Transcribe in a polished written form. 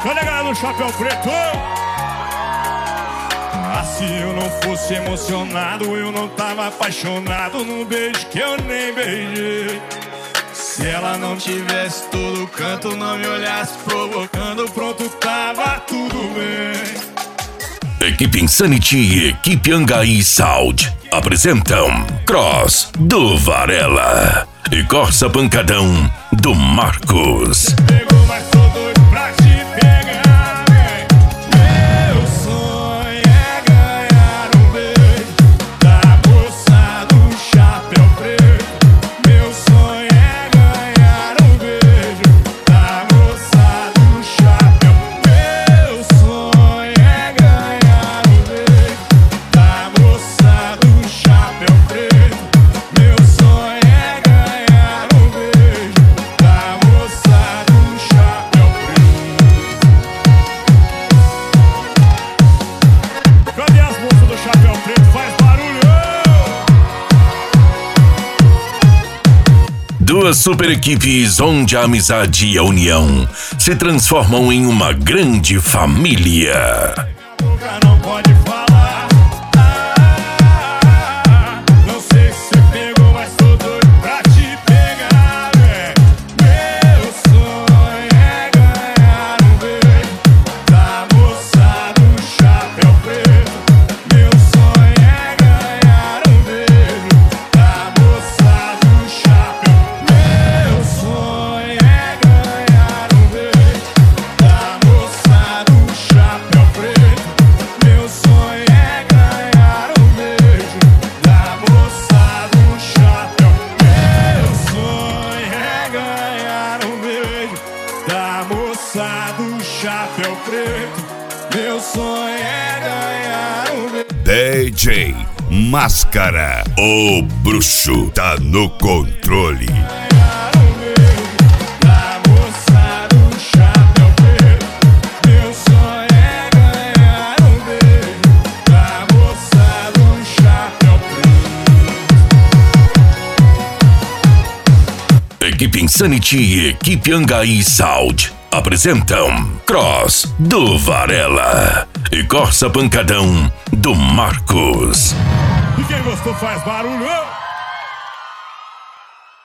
Cadê a galera do Chapéu Preto? Ah, se eu não fosse emocionado, eu não tava apaixonado num beijo que eu nem beijei. Se ela não tivesse todo canto, não me olhasse provocando, pronto, tava tudo bem. Equipe Insanity e Equipe Angaí Sound apresentam Cross do Varela e Corsa Pancadão do Marcos. Pegou, mas tô doido pra te pegar, vem. Meu sonho é ganhar um beijo da moça do Chapéu Preto. Meu sonho é ganhar um beijo da moça do Chapéu. Meu sonho é ganhar um beijo da moça do Chapéu Preto. Meu sonho é ganhar um beijo da moça do Chapéu Preto. Cadê as moças do Chapéu Preto? Faz barulho! Duas super equipes onde a amizade e a união se transformam em uma grande família. Boca não pode falar. Não sei se você pegou, mas tô doido pra te pegar, véi. Meu sonho é ganhar um beijo da moça do Chapéu Preto. Meu sonho é ganhar um beijo da moça do Chapéu. Meu sonho é ganhar um beijo da moça do Chapéu Preto. Meu sonho é ganhar um beijo da moça do Chapéu. Meu sonho é ganhar um beijo da moça do Chapéu Preto. Meu sonho é ganhar um beijo. DJ Máscara, o bruxo tá no controle. Ganhar um beijo da moça do Chapéu Preto. Meu sonho é ganhar um beijo da moça do Chapéu Preto. Equipe Insanity e Equipe Angaí Sound apresentam Cross do Varela e Corsa Pancadão do Marcos. E quem gostou faz barulho!